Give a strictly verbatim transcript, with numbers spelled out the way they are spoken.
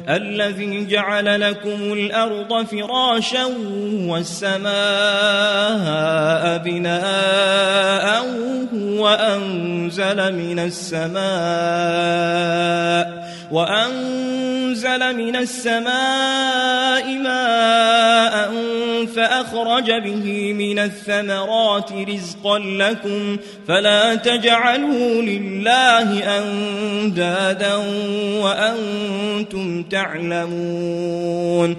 الذي جعل لكم الأرض فراشا والسماء بناء وأنزل من السماء وأنزل من السماء ماء فأخرج به من الثمرات رزقا لكم فلا تجعلوا لله أندادا وأنتم تعلمون